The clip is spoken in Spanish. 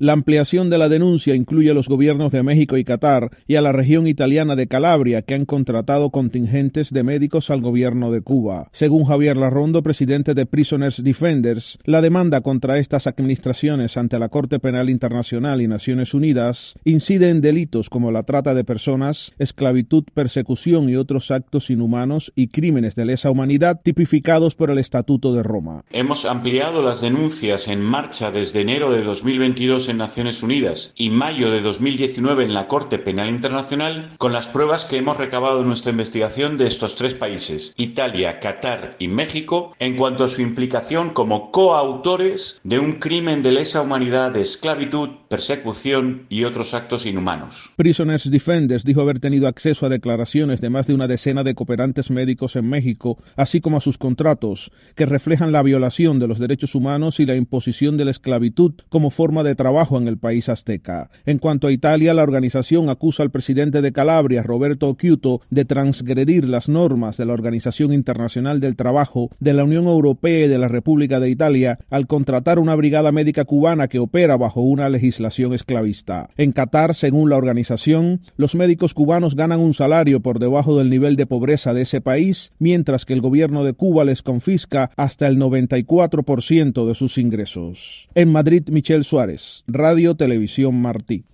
La ampliación de la denuncia incluye a los gobiernos de México y Qatar y a la región italiana de Calabria, que han contratado contingentes de médicos al gobierno de Cuba. Según Javier Larrondo, presidente de Prisoners Defenders, la demanda contra estas administraciones ante la Corte Penal Internacional y Naciones Unidas incide en delitos como la trata de personas, esclavitud, persecución y otros actos inhumanos y crímenes de lesa humanidad tipificados por el Estatuto de Roma. Hemos ampliado las denuncias en marcha desde enero de 2022 en Naciones Unidas y mayo de 2019 en la Corte Penal Internacional con las pruebas que hemos recabado en nuestra investigación de estos tres países, Italia, Qatar y México, en cuanto a su implicación como coautores de un crimen de lesa humanidad, de esclavitud, persecución y otros actos inhumanos. Prisoners Defenders dijo haber tenido acceso a declaraciones de más de una decena de cooperantes médicos en México, así como a sus contratos, que reflejan la violación de los derechos humanos y la imposición de la esclavitud como forma de trabajo en el país azteca. En cuanto a Italia, la organización acusa al presidente de Calabria, Roberto Occhiuto, de transgredir las normas de la Organización Internacional del Trabajo, de la Unión Europea y de la República de Italia al contratar una brigada médica cubana que opera bajo una legislación esclavista. En Qatar, según la organización, los médicos cubanos ganan un salario por debajo del nivel de pobreza de ese país, mientras que el gobierno de Cuba les confisca hasta el 94% de sus ingresos. En Madrid, Michel Suárez, Radio Televisión Martí.